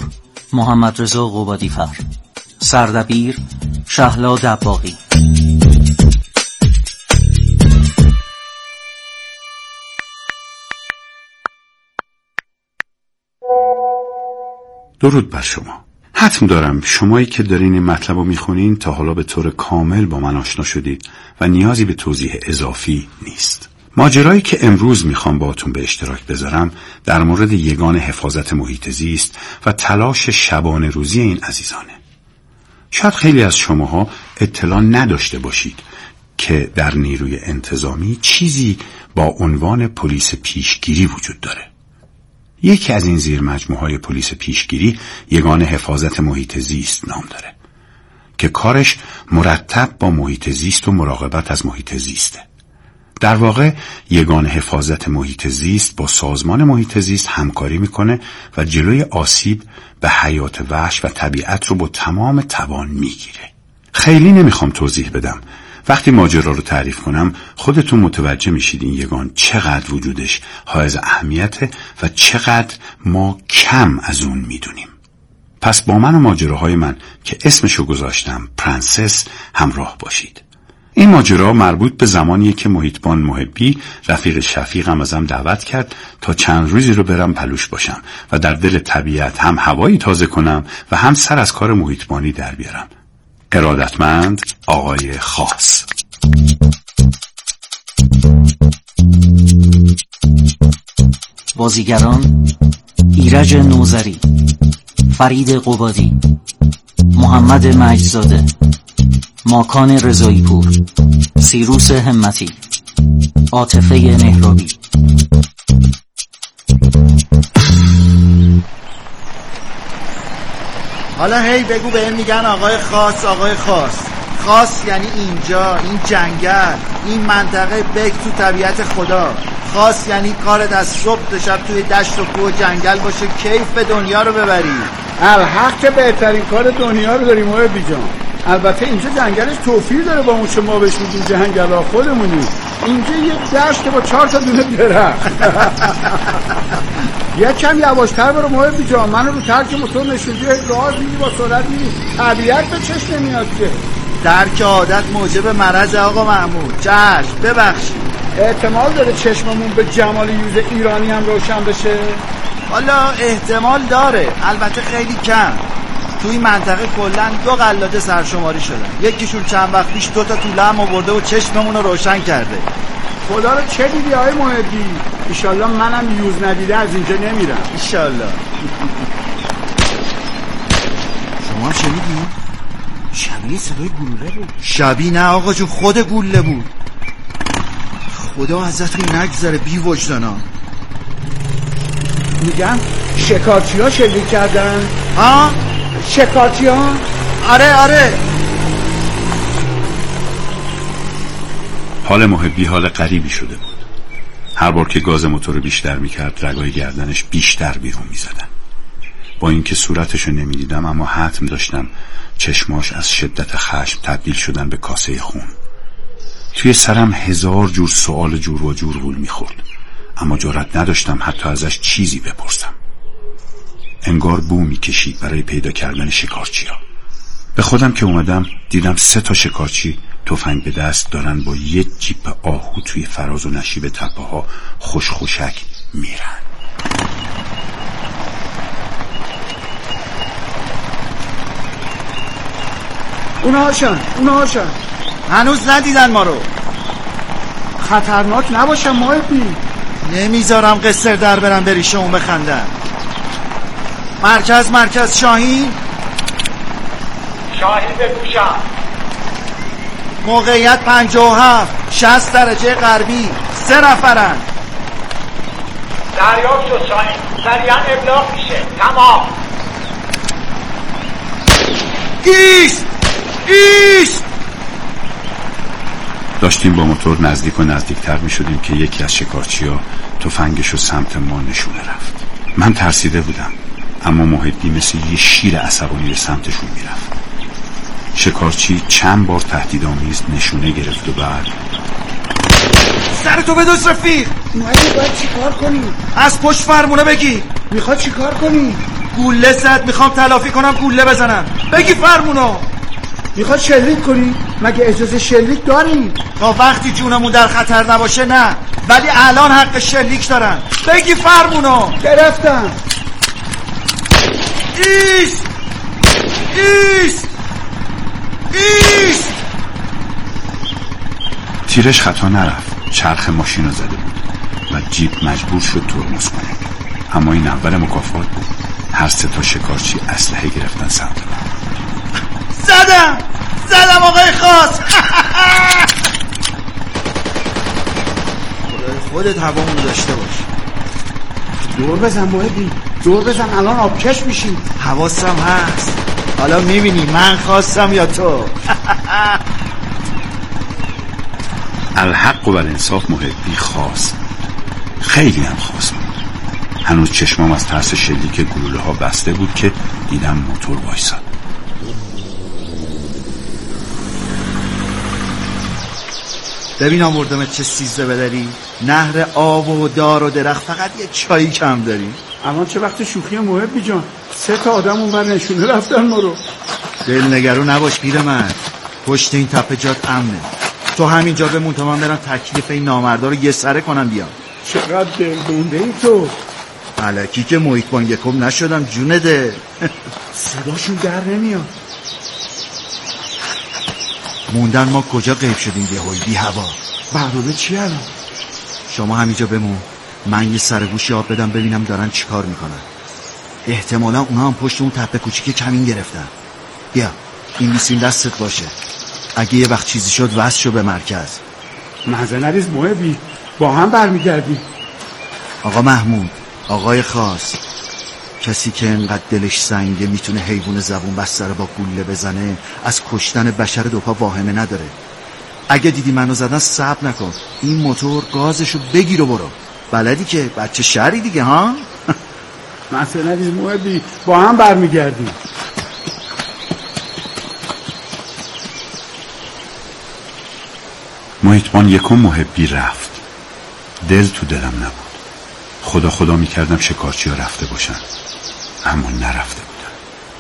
دکتر محمد رضا قبادی‌فر، سردبیر شهلا دباغی. درود بر شما. حتم دارم شمایی که دارین این مطلب رو میخونین تا حالا به طور کامل با من آشنا شدید و نیازی به توضیح اضافی نیست. ماجرایی که امروز میخوام باهاتون به اشتراک بذارم در مورد یگان حفاظت محیط زیست و تلاش شبانه روزی این عزیزانه. شاید خیلی از شماها اطلاع نداشته باشید که در نیروی انتظامی چیزی با عنوان پلیس پیشگیری وجود داره. یکی از این زیر مجموعه‌های پلیس پیشگیری یگان حفاظت محیط زیست نام داره که کارش مرتب با محیط زیست و مراقبت از محیط زیسته. در واقع یگان حفاظت محیط زیست با سازمان محیط زیست همکاری میکنه و جلوی آسیب به حیات وحش و طبیعت رو با تمام توان میگیره. خیلی نمیخوام توضیح بدم. وقتی ماجرا رو تعریف کنم خودتون متوجه میشید این یگان چقدر وجودش حائز اهمیته و چقدر ما کم از اون میدونیم. پس با من و ماجراهای من که اسمشو گذاشتم پرنسس همراه باشید. این ماجرا مربوط به زمانیه که محیطبان محبی رفیق شفیقم ازم دعوت کرد تا چند روزی رو برم پلوش باشم و در دل طبیعت هم هوایی تازه کنم و هم سر از کار محیطبانی در بیارم. ارادتمند آقای خاص. بازیگران: ایرج نوذری، فرید قبادی، محمد مجدزاده، ماکان رضایی پور، سیروس همتی، عاطفه مهرابی. حالا هی بگو بهم میگن آقای خاص، آقای خاص. خاص یعنی اینجا، این جنگل، این منطقه بک تو طبیعت خدا. خاص یعنی کارت از صبح تا شب توی دشت و کوه جنگل باشه، کیف دنیا رو ببری. الحق که بهترین کار دنیا رو داریم محبی جان. البته اینجا جنگلش توفیر داره با اون چه ما بهش میگیم جنگلا خودمونی. اینجا یه دشت با 4 تا دونه درخت. یکم یواشتر برو محبی جان. منو رو ترک موتور نشوندی گاز میدی با سرعت میدی. طبیعت به چشم نمیاد که. درک عادت موجب مرض آقا محمود. چشم ببخشید. احتمال داره چشممون به جمال یوز ایرانی هم روشن بشه؟ حالا احتمال داره، البته خیلی کم. توی منطقه کلن 2 قلاده سرشماری شدن. یکیشون چند وقت پیش 2 تا توله هم آورده و چشممون رو روشن کرده. خدا رو چه دیدی آقای محبی؟ ایشالله منم یوز ندیده از اینجا نمیرم. ایشالله. شما هم شنیدی؟ شبیه صدای گلوله بود. شبیه نه آقا جون، خود گلوله بود. خدا ازتون نگذره بی وجدانا. میگم شکارچی ها شلیک کردن. ها؟ شکارچی ها؟ آره. حال محبی حال غریبی شده بود. هر بار که گاز موتور بیشتر میکرد رگای گردنش بیشتر بیرون میزدن. با اینکه صورتشو نمیدیدم اما حتم داشتم چشماش از شدت خشم تبدیل شدن به کاسه خون. توی سرم 1000 جور سوال جور و جور غول میخورد، اما جرأت نداشتم حتی ازش چیزی بپرسم. انگار بو میکشید برای پیدا کردن شکارچی‌ها. به خودم که اومدم دیدم 3 تا شکارچی تفنگ به دست دارن با یک جیپ آهو توی فراز و نشیب تپه‌ها خوشک میرن. اونهاشن هنوز ندیدن ما رو. خطرناک نباشن محبی. نمیذارم قصر در برن بریشه اون بخندن. مرکز شاهین بپوشم. موقعیت 57 60 درجه غربی. 3 نفرن. دریافت شد شاهین. سریعا ابلاغ میشه. تمام. ایست. داشتیم با موتور نزدیک و نزدیکتر می شدیم که یکی از شکارچی‌ها تفنگشو سمت ما نشونه رفت. من ترسیده بودم، اما محبی مثل یه شیر عصبانی به سمتشون می رفت. شکارچی چند بار تهدیدآمیز نشونه گرفت و بعد سرتو بدوز رفیق. محبی باید چی کار کنی؟ از پشت فرمونه بگی. میخواد چی کار کنی؟ گوله زد، میخوام تلافی کنم گوله بزنم. بگی فرمونو. میخواد شلیک کنی؟ مگه اجازه شلیک داریم؟ تا وقتی جونمون در خطر نباشه نه، ولی الان حق شلیک دارن. بگی فرمونو. گرفتم. ایست ایست ایست. تیرش خطا نرفت، چرخ ماشین رو زده بود و جیپ مجبور شد ترمز کنه. اما این اول مکافات بود. هر سه تا شکارچی اسلحه گرفتن سمت ما. زدم آقای خاص. خودت هوامون رو داشته باش. دور بزن محبی، دور بزن، الان آبکش میشیم. حواسم هست. حالا میبینی من خواستم یا تو. الحق و الانصاف محبی خاص بود، خیلی هم خاص بود. هنوز چشمام از ترس شلیک گلوله ها بسته بود که دیدم موتور وایساد. ببین آوردمت چه سیزده بداری. نهر آب و دار و درخت، فقط یه چایی کم داری. الان چه وقت شوخی محبی جان؟ 3 تا آدم اونور نشونه رفتن ما رو. دل نگرون نباش پیرمرد، پشت این تپه جات امنه. تو همینجا بمون تا من برم تکلیف این نامردا رو یه سره کنم بیام. چقدر دلدونده ای تو. الکی که محیط بان یکم نشدم جونه ده. صداشون در نمیاد. موندن ما کجا غیب شدیم یهویی بی هوا. برنامه چی الان؟ شما همینجا بمون، من یه سرگوشی آب بدم ببینم دارن چی کار میکنن. احتمالا اونا هم پشت اون تپه کوچیک کمین گرفتن. بیا این بیسیم دستت باشه، اگه یه وقت چیزی شد وصل شو به مرکز. مزه نریز محبی، با هم برمیگردیم. آقا محمود، آقای خاص، کسی که انقدر دلش سنگه میتونه حیوان زبون بسته رو با گوله بزنه، از کشتن بشر دوپا واهمه نداره. اگه دیدی منو زدن صبر نکن، این موتور گازشو بگیر و برو. بلدی که بچه شهری دیگه ها. مزه نریز محبی، با هم برمیگردیم. محیطبان یکم محبی رفت. دل تو دلم نبود. خدا میکردم شکارچی ها رفته باشن، اما نرفته بودن.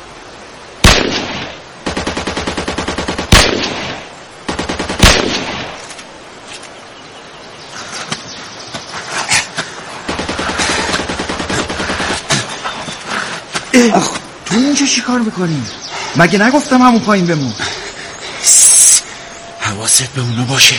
تو اینجا چی کار میکنی؟ مگه نگفتم همون پایین بمون؟ حواست به اونا باشه.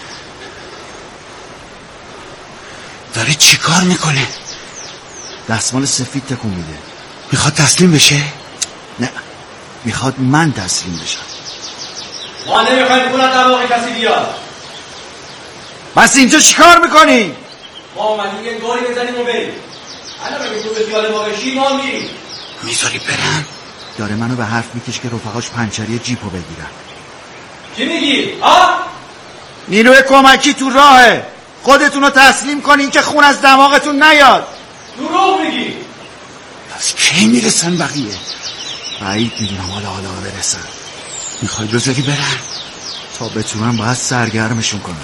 داره چی کار میکنه؟ دستمال سفید تکون میده. میخواد تسلیم بشه؟ نه، میخواد من تسلیم بشم. ما نمیخوایم خونت دماغی کسی بیاد. بس اینجا چی کار میکنی؟ ما اومدیم یه گاری بزنیم و بریم. الان بگیم تو به خیال ما بشی ما میریم. میذاری برم؟ داره منو به حرف میکش که رفقاش پنچری جیپو بگیرن. چی میگی؟ ها؟ نیروی کمکی تو راهه. خودتونو تسلیم کنین که خون از دماغتون نیاد. دروغ میگی. پس کی میرسن بقیه؟ بعید میدونم حالا برسن. میخوای بذاری برم؟ تا بتونم باید سرگرمشون کنم.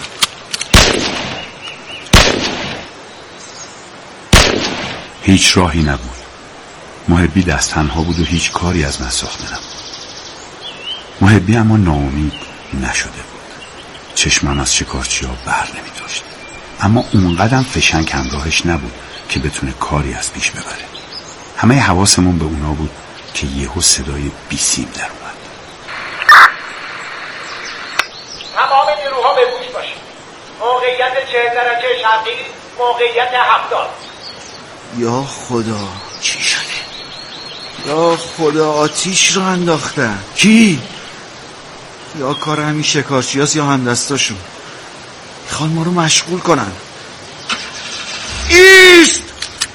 هیچ راهی نبود. محبی دست تنها بود و هیچ کاری از من ساخته نبود. محبی اما ناامید نشده بود. چشمم از شکارچی ها بر نمی داشت. اما اونقدر فشنگ همراهش نبود که بتونه کاری از پیش ببره. همه حواسمون به اونا بود که یهو صدای بیسیم در اومد. تمام نیروها به گوش باشید. موقعیت 40 درجه شرقی، موقعیت 70. یا خدا، چی شده؟ یا خدا، آتیش رو انداختن. کی؟ یا کار همین شکارچی هست یا همدستاشون. میخوان ما رو مشغول کنن. ایست!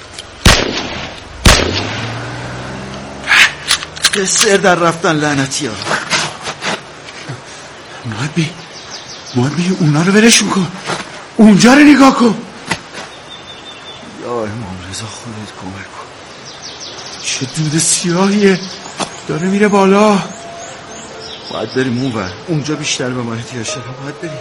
سر در رفتن لعنتی ها. محبی اونا رو برشون کن. اونجا رو نگاه کن. یا امام رضا خودت کمک کن. چه دود سیاهیه داره میره بالا. باید بریم اونور. اونجا بیشتر به ما احتیاج داره. باید بریم.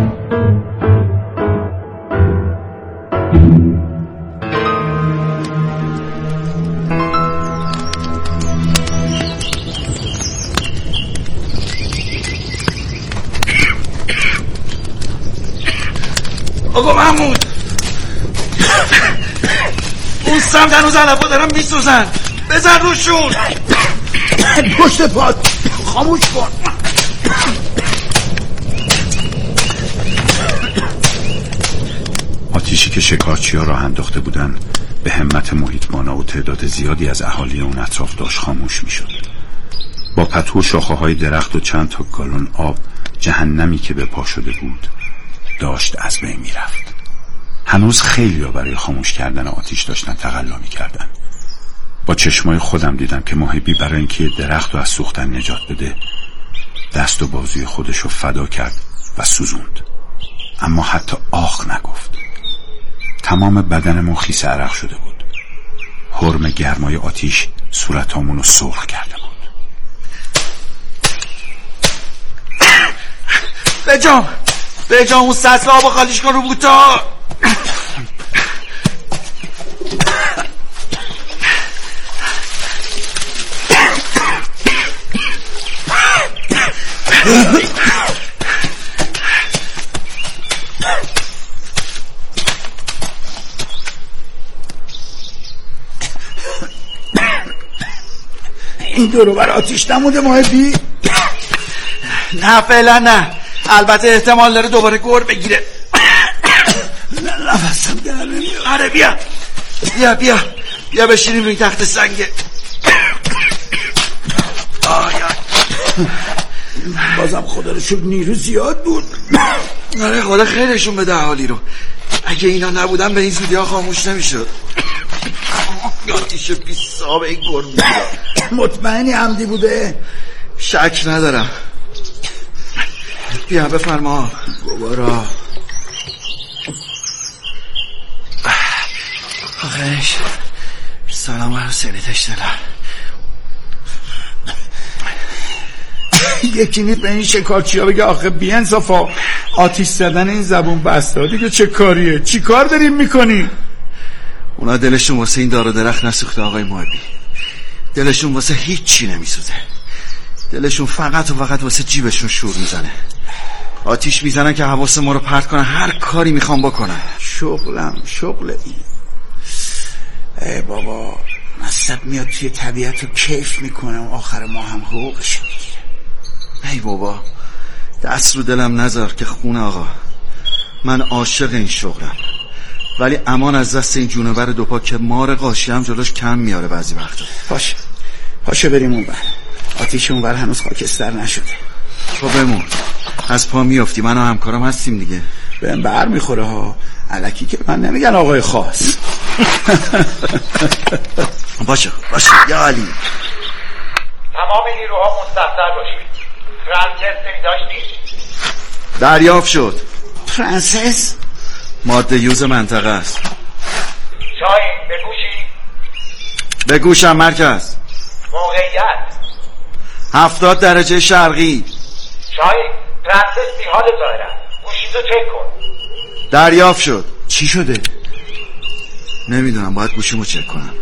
آقا محمود اون سمت هنوز علفا دارم میسوزن، بزن روشون. پشت پات خاموش کن. آتیشی که شکارچی‌ها راه انداخته بودن به همت محیط‌مانا و تعداد زیادی از اهالی اون اطراف داشت خاموش میشد. با پتو و شاخه‌های درخت و چند تا گالون آب جهنمی که به پا شده بود داشت از بین میرفت. هنوز خیلی‌ها برای خاموش کردن آتیش داشتن تقلا می‌کردن. با چشمای خودم دیدم که محبی برای اینکه درخت رو از سوختن نجات بده دست و بازوی خودش رو فدا کرد و سوزوند، اما حتی آخ نگفت. تمام بدنمون خیس عرق شده بود. حرم گرمای آتیش صورتامون رو سرخ کرده بود. بجام اون سطل آب خالیش کن رو بوتا. این دورو بر آتیش نموده محبی؟ نه فعلا نه، البته احتمال داره دوباره گور بگیره. نفسم در نمیاد. آره بیا بشینیم روی تخت سنگه. بازم خدا رو شکر نیرو زیاد بود. آره خدا خیرشون بده اهالی رو. اگه اینا نبودن به این زودی ها خاموش نمیشد. آتیش بی صاحب این گور میگیره. مطمئنی عمدی بوده؟ شک ندارم. بیا بفرما گوارا. آخیش سلام حسینی تشتلم. یکی نیست به این شکارچی ها بگه آخه بی انصافا آتیش زدن این زبون بسته دیگه چه کاریه؟ چی کار داریم میکنی؟ اونا دلشون واسه این دار و درخت نسوخته آقای محبی. دلشون واسه هیچ چی نمیسوزه. دلشون فقط واسه جیبشون شور میزنه. آتیش میزنن که حواس ما رو پرت کنن، هر کاری میخوام بکنن. شغل این. ای بابا مصب میاد توی طبیعت رو کیف میکنم، آخر ما هم حقوقش میگیره. ای بابا دست رو دلم نذار که خونه آقا، من عاشق این شغلم، ولی امان از دست این جونور دوپا که مار قاشی هم جلوش کم میاره بعضی وقتا. باشه بریم اون بر. آتیش اون بر هنوز خاکستر نشده. تو بمون، از پا میافتی، من و همکارم هستیم دیگه. بهم بر میخوره ها، الکی که من نمیگن آقای خاص. باشه یا علی. تمام نیروها مستحضر باشید. فرانسس داشتی؟ دریافت شد. فرانسس؟ ماده یوز منطقه است. شاید بگوشی؟ به گوشم مرکز. موقعیت 70 درجه شرقی. شاید فرانسس بی حال ظاهرم، گوشیتو چک کن. دریافت شد. چی شده؟ نمیدونم، باید گوشیمو چک کنم.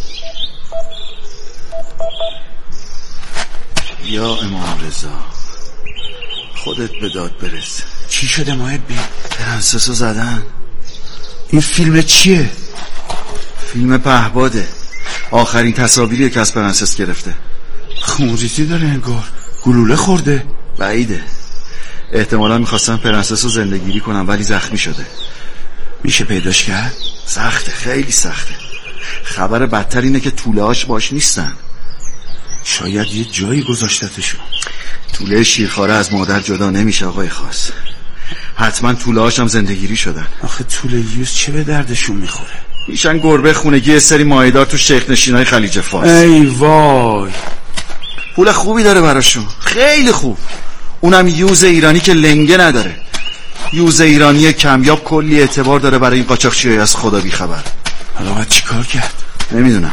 یا امام رضا خودت به داد برس. چی شده محبی؟ پرنسسو زدن. این فیلم چیه؟ فیلم پهباده. آخرین تصاویری که از پرنسس گرفته. خونریزی داره انگار، گلوله خورده. بعیده، احتمالا میخواستن پرنسسو زندگیری کنن ولی زخمی شده. میشه پیداش کرد؟ سخته، خیلی سخته. خبر بدتر اینه که توله‌هاش باش نیستن. شاید یه جایی گذاشتتشون. توله شیرخواره از مادر جدا نمیشه آقای خاص. حتما توله‌هاش هم زندگیری شدن. آخه توله یوز چه به دردشون میخوره؟ میشن گربه خونگی یه سری مایدار تو شیخ نشینای خلیج فارس. ای وای، پول خوبی داره براشون، خیلی خوب. اونم یوز ایرانی که لنگه نداره. یوز ایرانی کمیاب کلی اعتبار داره برای این قاچاقچیای از خدا بی خبر. حالا باید چی کار کرد؟ نمیدونم.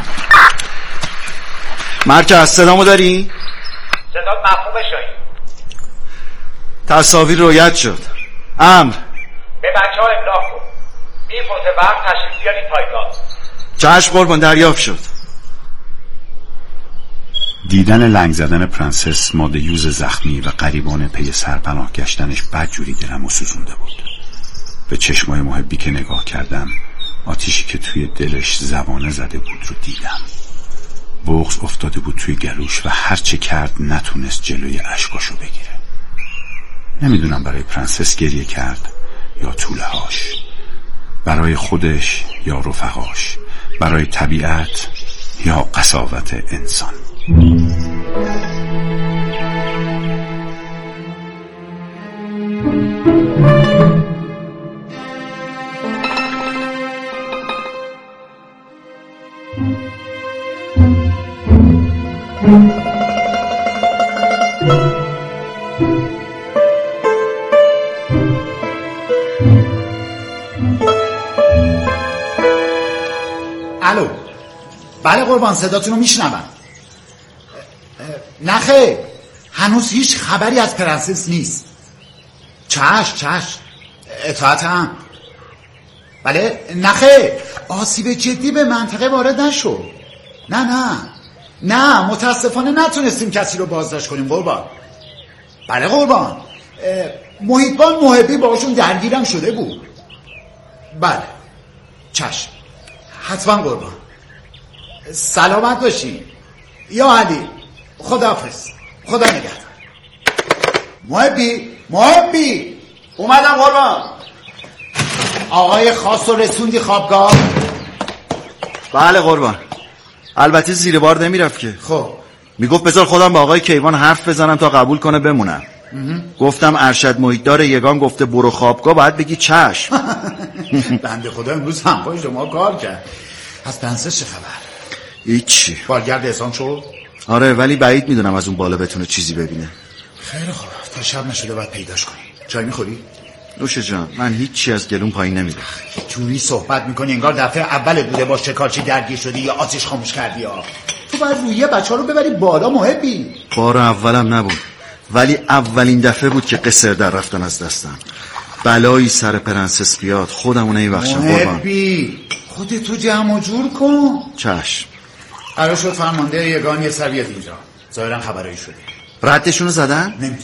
مرکز صدامو داری؟ صدات مفهومه شایی. تصاویر رویت شد. امر. به بچه‌ها ابلاغ کن میفوت وقت تشریف بیارید پایگاه. چشم قربان، دریافت شد. دیدن لنگ زدن پرنسس ماده یوز زخمی و غریبانه پی سرپناه گشتنش بدجوری دلمو سوزونده بود. به چشمای محبی که نگاه کردم، آتیشی که توی دلش زبانه زده بود رو دیدم. بغض افتاده بود توی گلوش و هرچه کرد نتونست جلوی اشکاشو بگیره. نمیدونم برای پرنسس گریه کرد یا طولهاش، برای خودش یا رفقاش، برای طبیعت یا قساوت انسان. الو. بله قربان، صداتون رو میشنوم. نخیر، هنوز هیچ خبری از پرنسس نیست. چشم اطاعتم. بله نخیر، آسیب جدی به منطقه وارد نشد. نه متاسفانه نتونستیم کسی رو بازداشت کنیم قربان. بله قربان، محیطبان محبی باشون درگیرم شده بود. بله چشم، حتما قربان. سلامت باشین یا علی. خداحافظ، خدا نگهدار. محبی اومدم قربان. آقای خاص رو رسوندی خوابگاه؟ بله قربان، البته زیر بار نمیرفت که. خب میگفت بذار خودم با آقای کیوان حرف بزنم تا قبول کنه بمونم. گفتم ارشد محیطدار یگان گفته برو خوابگاه، باید بگی چشم. بنده خدا امروز هم پای شما کار کرد. از پرنسس چه خبر؟ هیچی. بالگرد احسان شد؟ آره، ولی بعید میدونم از اون بالا بتونه چیزی ببینه. خیلی خوب، تا شب نشده باید پیداش کنی. چای میخوری؟ نوش جان، من هیچی از گلون پایین نمیره. جوری صحبت میکنی انگار دفعه اول بوده با شکارچی درگیر شدی یا آتش خاموش کردی ها. تو باید رویه بچه ها رو ببری بالا محبی. بار اولم نبود، ولی اولین دفعه بود که قصر در رفتن از دستم. بلایی سر پرنسس بیاد خودمو نمیبخشم قربان. محبی خودتو جمع و جور کن. چشم. قرار شد فرمانده یگان یه سر بیاد اینجا. ظاهرا خبرایی شده. ردشونو زدن؟ نمیدونم.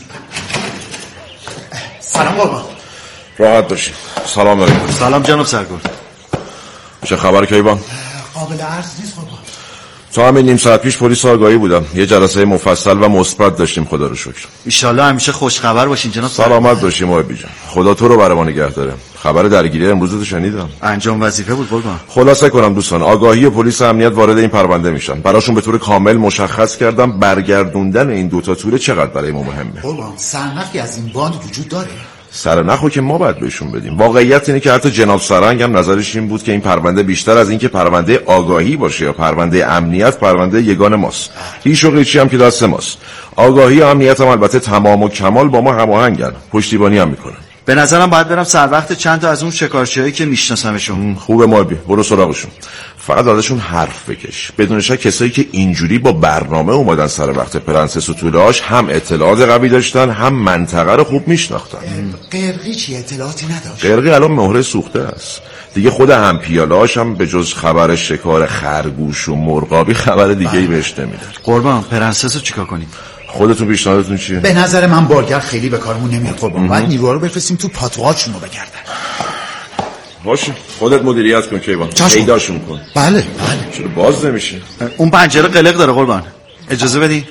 سلام قربان. راحت باشی. سلام علیکم. سلام جناب سرگرد. چه خبر کیوان؟ قابل عرض نیست قربان. تا همین نیم ساعت پیش پلیس آگاهی بودم. یه جلسه مفصل و مثبت داشتیم، خدا رو شکر. ایشالله همیشه خوش خبر باشین جناب سلامت باشی محبی جان. خدا تو رو برای ما نگه داره. خبر درگیری امروز رو شنیدم. انجام وظیفه بود قربان. خلاصه کنم دوستان، آگاهی پلیس امنیت وارد این پرونده میشن. براشون به طور کامل مشخص کردم برگردوندن این دوتا توره چقدر برای ما مهمه. قربان سرنخی از این باند وجود داره؟ سرنخو که ما باید بهشون بدیم. واقعیت اینه که حتی جناب سرنگ هم نظرش این بود که این پرونده بیشتر از این که پرونده آگاهی باشه یا پرونده امنیت، پرونده یگان ماست. هیچ و قیچی هم که دست ماست. آگاهی و امنیت هم البته تمام و کمال با ما هماهنگن، پشتیبانی هم میکنن. به نظرم باید برم سر وقت چند تا از اون شکارچیایی که میشناسمشون. خوبه محبی، برو سراغشون. فقط ازشون حرف بکش. بدون شک کسایی که اینجوری با برنامه اومدن سر وقت پرنسس و طولهاش هم اطلاعات قوی داشتن، هم منطقه رو خوب میشناختن. قرقی چی اطلاعاتی نداشت؟ قرقی الان مهره سوخته است دیگه. خود هم پیاله‌اش هم به جز خبر شکار خرگوش و مرغابی خبر دیگه‌ای بهش نمیدن. قربان پرنسس رو چیکار کنیم؟ خودتون پیشنهادتون چیه؟ به نظر من بالگر خیلی به کارمون نمیاد قربان. باید نیروها رو بفرستیم تو پاتوقاشون رو بگردن. باشه، خودت مدیریت کن کیوان. پیداشون کن. بله. چرا باز نمیشه؟ اون پنجره قلق داره قربان. اجازه بدین.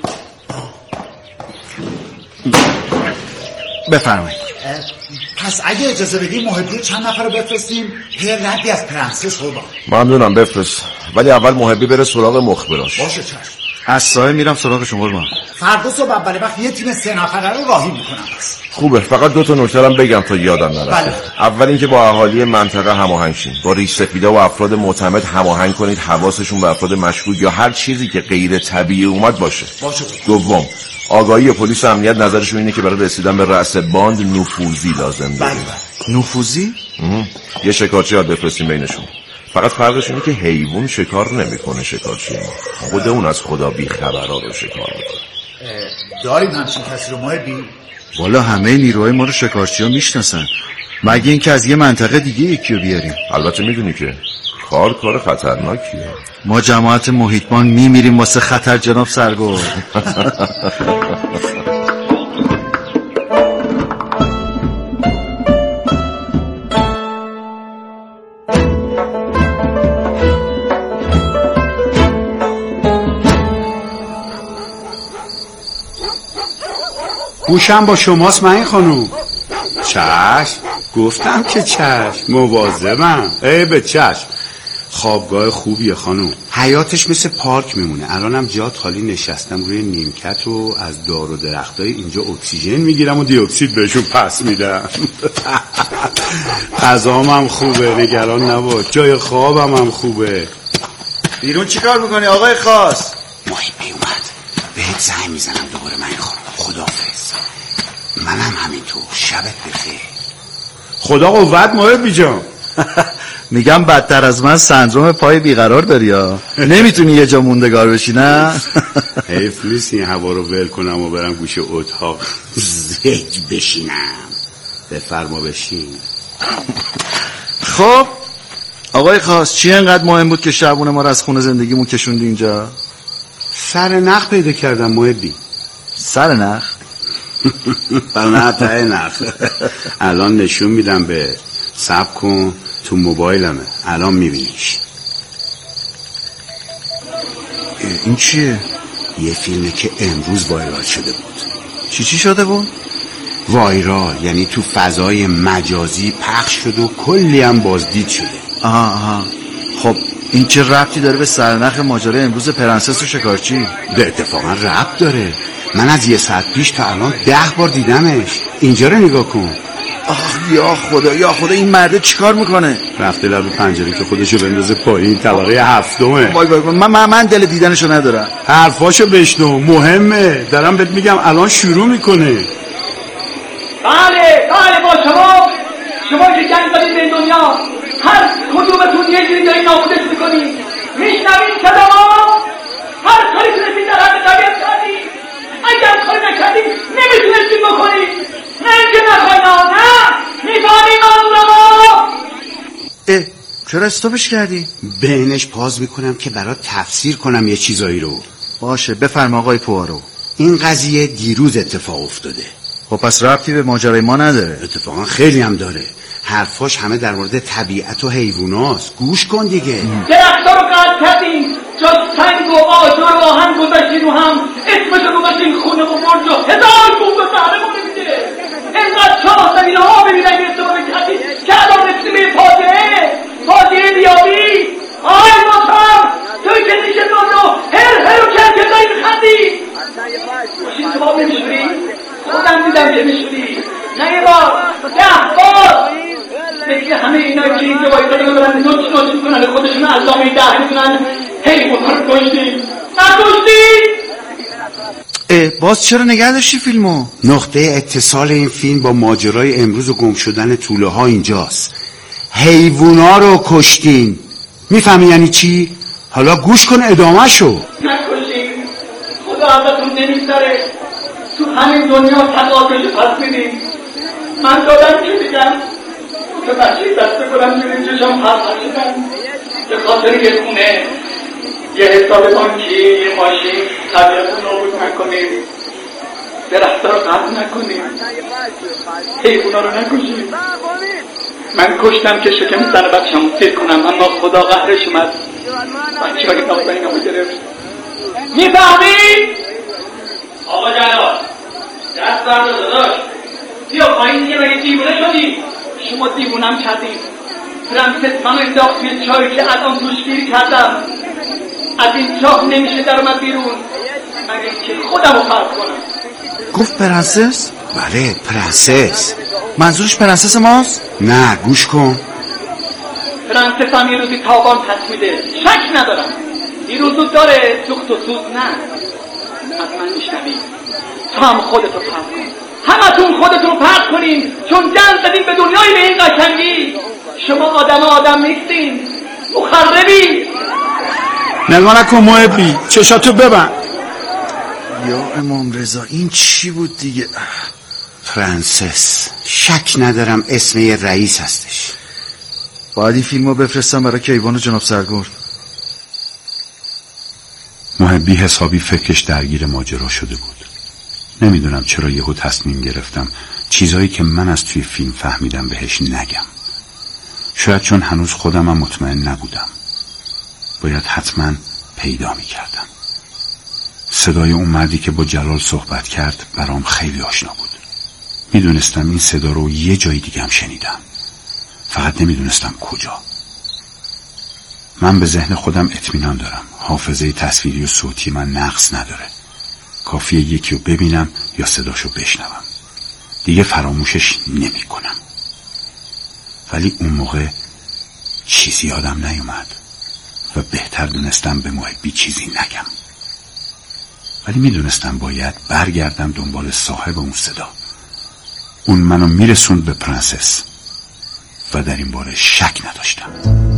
بفرمایید. پس اگه اجازه بدیم محبی چند نفر رو بفرستیم هی ردی از پرنسس قربان. ممنونم، بفرست. ولی اول محبی بره سراغ مخبراش. باشه چشم. از سایه میرم سراغشون قربان. فردا صبح اول وقت یه تیم 3 نفره رو راهی میکنم. خوبه، فقط 2 تا نکته هم بگم تا یادم نره. بله. اول اینکه با اهالی منطقه هماهنگ شین. با ریش سفیدا و افراد معتمد هماهنگ کنید، حواسشون به افراد مشکوک یا هر چیزی که غیر طبیعی اومد باشه. دوم، آگاهی پلیس امنیت نظرشون اینه که برای رسیدن به رأس باند نفوذی لازم داره. نفوذی؟ یه شکارچی یاد بفرستیم بینشون. فقط فرقش اینه که حیوان شکار نمیکنه، شکارچی خود اون از خدا بی خبرها رو شکار میکنه. داریم همچین کسی رو محبی؟ والا همه نیروهای ما رو شکارچی ها میشناسن، مگه این که از یه منطقه دیگه یکی رو بیاریم. البته میدونی که کار خطرناکیه. ما جماعت محیطمان میمیریم واسه خطر جناب سرگرد. گوشم با شماست من خانوم. چشم، گفتم که چشم، مواظبم. به چشم. خوابگاه خوبیه خانوم، حیاتش مثل پارک میمونه. الانم جات خالی نشستم روی نیمکت و از دار و درختای اینجا اکسیژن میگیرم و دی اکسید بهشون پس میدم. غذام هم خوبه، نگران نباش. جای خوابم هم خوبه. بیرون چیکار میکنی آقای خاص؟ محیط اومد، بهت زنگ میزنم دوباره من خانوم. خداحافظ. منم همینطور. شبت بخیر. خدا قوت محبی جان. میگم بدتر از من سندروم پای بیقرار داری ها. نمیتونی یه جا موندگار بشی نه؟ حیف نیست این هوا رو ول کنم و برم گوشه اتاق زج بشینم. بفرما بشین. خب آقای خاص، چی انقدر مهم بود که شبونه ما رو از خونه زندگیمون کشوندی اینجا؟ سر نخ پیدا کردم محبی. سر نخ؟ نه ته نخ. الان نشون میدم به. صبر کن، تو موبایلمه، الان میبینیش. این چیه؟ یه فیلمه که امروز وایرال شده بود. چی شده بود؟ وایرال یعنی تو فضای مجازی پخش شده و کلی هم بازدید شده. آها. خب این چه ربطی داره به سرنخ ماجرای امروز پرنسس و شکارچی؟ ده اتفاقا ربط داره. من از 1 ساعت پیش تا الان 10 بار دیدمش. اینجا رو نگاه کن. آخ یا خدا این مرده چیکار میکنه؟ رفته لب پنجره که خودشو بندازه پایین، طبقه 7م. وای من دل دیدنشو ندارم. حرفاشو بشنو، مهمه. دارم بهت میگم الان شروع میکنه. بله با شما که جنگ دارید به دنیا، هر کدومتون یه جوری دارید نابودش میکنید. میشنوید صدامو؟ هر کاری تونستید در حد طبیعت کردید. اگر کاری نکردید نمیتونستید بکنید. نه اینکه نخواید. نه میفهمید منظورمو؟ چرا استاپش کردی؟ بینش پاز میکنم که برات تفسیر کنم یه چیزایی رو. باشه بفرما آقای پوارو. این قضیه دیروز اتفاق افتاده. خب پس ربطی به ماجرای ما نداره؟ اتفاقا خیلی هم داره. حرفاش همه در مورد طبیعت و حیواناست. گوش کن دیگه. درخت‌ها رو قطع کردیم، جا سنگ و آجر و آهن گذاشتین و هم اسمشو گذاشتین خونه و برج و 1000 گوم به زهرمون نمیده. اینقدر چاه زمین ها ببینن که استفاده کردیم که الان رسیدیم به فاجعه بیابی. آی مطرب توی که نیشه دنیا هر و کرکردایی میخندی. ماشین تو با نمیشوری؟ خودم دیدم که میشوری. نه یه بار 10 بار. دیگه همه اینایی که اینجا باید داریم برن نوچ میکنن خودشون علامه ده میکنن. حیوان ها رو کشتیم. باز چرا نگه داشتی فیلمو؟ نقطه اتصال این فیلم با ماجرای امروز و گم شدن توله ها اینجاست. حیوونا رو کشتین. میفهمی یعنی چی؟ حالا گوش کن ادامه شو. نکشین، خدا ازتون نمیگذره. تو همین دنیا تقاضاش پس میدیم. من دادم که دیگم که بچه دست بکنم جوری چشم پس شدن. به خاطر یه خونه، یه حساب بانکی، یه ماشین طبیعت رو نابود نکنیم. درخت رو قطع نکنیم. حیوونا رو نکشیم. من کشتم که شکم سر بچه‌مو سیر کنم، اما خدا قهرش اومد. بچه‌های نازنینمو گرفت. میفهمی؟ آقا جلال دست بردار داداش. بیا پایین دیگه، مگه دیوونه شدی؟ شما دیوونم کردید. پرنسس منو انداخت توی چایی که الان توش گیر کردم. از این چاه نمیشه در اومد بیرون مگه که خودمو فرض کنم. گفت پرنسس؟ بله پرنسس. منظورش پرنسس ماست؟ نه گوش کن. پرنسس هم یه روزی تاوان پس میده، شک ندارم. این روزو داره سوخت و سوز. نه از من میشنوی؟ تو هم خودتو پرد کن. همتون خودتون پرد کنین، چون جن زدین به دنیای به این قشنگی. شما آدم نیستین، مخربی. نگاه نکن محبی، چشاتو ببند. یا امام رضا این چی بود دیگه؟ پرنسس، شک ندارم اسم یه رئیس هستش. باید این فیلمو بفرستم برای کیوان و جناب سرگرد. محبی حسابی فکرش درگیر ماجرا شده بود. نمیدونم چرا یهو تصمیم گرفتم چیزایی که من از توی فیلم فهمیدم بهش نگم. شاید چون هنوز خودمم مطمئن نبودم. باید حتما پیدا میکردم. صدای اون مردی که با جلال صحبت کرد برام خیلی آشنا بود. میدونستم این صدا رو یه جای دیگه هم شنیدم، فقط نمیدونستم کجا. من به ذهن خودم اطمینان دارم حافظه تصویری و صوتی من نقص نداره. کافیه یکی رو ببینم یا صداشو بشنوم، دیگه فراموشش نمی کنم. ولی اون موقع چیزی یادم نیومد و بهتر دونستم به محبی چیزی نگم. ولی میدونستم باید برگردم دنبال صاحب اون صدا. اون منو میرسوند به پرنسس و در این باره شک نداشتم.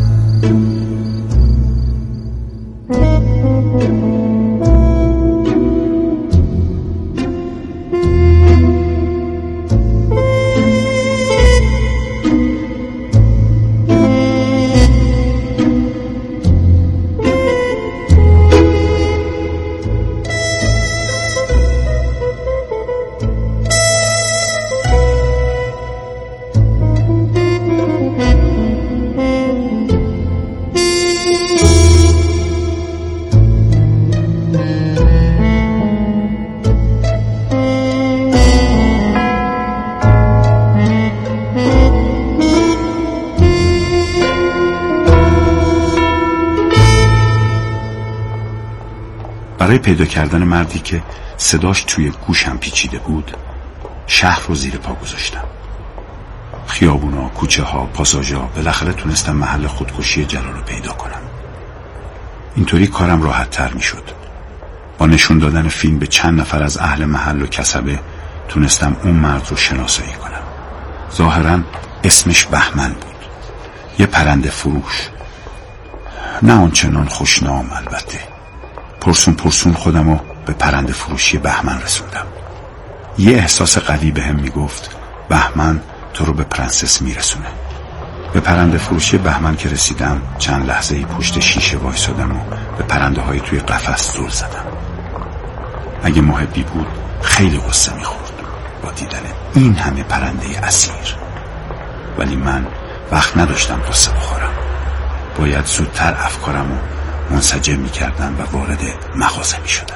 برای پیدا کردن مردی که صداش توی گوشم پیچیده بود شهر رو زیر پا گذاشتم. خیابونا، کوچه ها، پاساژها، بالاخره تونستم محل خودکشی جلال رو پیدا کنم. اینطوری کارم راحت تر می شد. با نشون دادن فیلم به چند نفر از اهل محل و کسبه تونستم اون مرد رو شناسایی کنم. ظاهراً اسمش بهمن بود، یه پرنده فروش. نه آنچنان خوشنام البته. پرسون خودمو به پرنده فروشی بهمن رسوندم. یه احساس قوی بهم میگفت بهمن تو رو به پرنسس میرسونه. به پرنده فروشی بهمن که رسیدم چند لحظه‌ای پشت شیشه وایسادم و به پرنده های توی قفس زل زدم. اگه محبی بود خیلی غصه میخورد با دیدن این همه پرنده اسیر. ولی من وقت نداشتم غصه بخورم. باید زودتر افکارمو منسجم میکردم و وارد مغازه میشدم.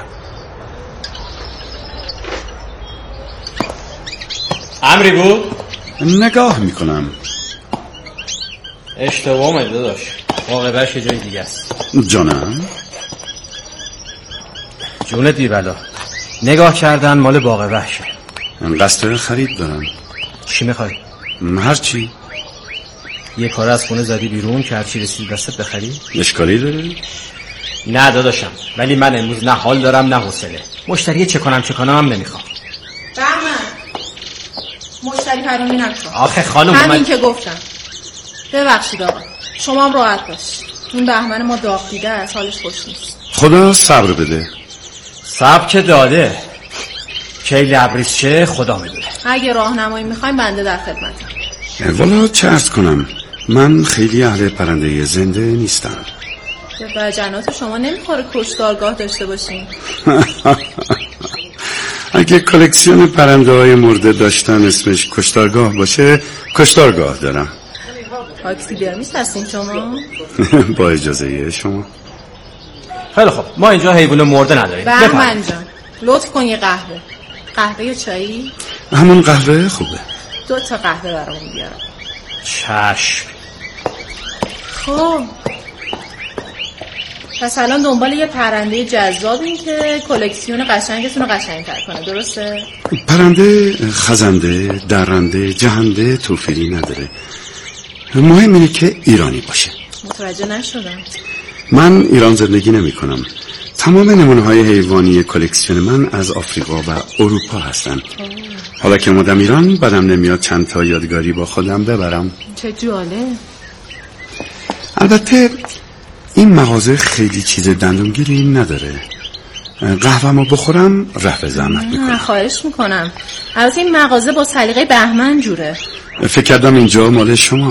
امری بود؟ نگاه میکنم. اشتباه اومده داداش، واقعش یه جای دیگه است. جانم؟ جون دیولا، نگاه کردن مال باغ وحشه. من قصد خرید دارم. چی میخوای؟ هر چی. یه کار از خونه زدی بیرون که هرچی رسید دستت بخری؟ اشکالی داره؟ نه داداشم، ولی من امروز نه حال دارم نه حوصله. مشتری چه کنم هم نمیخوام. بهمن، مشتری پرونی نکن. آخه خانم همین که گفتم. ببخشید آقا، شما هم راحت باش. این بهمن ما داغ دیده از حالش خوش نیست. خدا صبر بده. صبر که داده، کی لبریز چه خدا میدونه. اگه راهنمایی میخوایم بنده در خدمتم. والا چه عرض کنم، من خیلی اهل پرنده زنده نیستم. به وجنات شما نمیخوره کشتارگاه داشته باشین؟ اگه کلکسیون پرنده های مرده داشتن اسمش کشتارگاه باشه کشتارگاه دارم. تاکسیدرمیست هستین شما؟ با اجازه شما. خیلی خب، ما اینجا حیوان مرده نداریم. بهمن جان لطف کن یه قهوه یا چایی؟ همون قهوه خوبه. 2 تا قهوه برامون بیارم. چشم. خب پس الان دنبال یه پرنده جذابین که کلکسیون قشنگتون رو قشنگ‌تر کنه، درسته؟ پرنده خزنده، درنده، جهنده توفیری نداره. مهم اینه که ایرانی باشه. متوجه نشدم. من ایران زندگی نمی کنم. تمام نمونه‌های حیوانی کلکسیون من از آفریقا و اروپا هستن. حالا که اومدم ایران بدم نمیاد چند تا یادگاری با خودم ببرم. چه جالب. البته این مغازه خیلی چیز دندونگیری نداره. قهوه‌مو بخورم رفع زحمت میکنم. نه خواهش میکنم. البته این مغازه با سلیقه بهمن جوره. فکر کردم اینجا مال شما.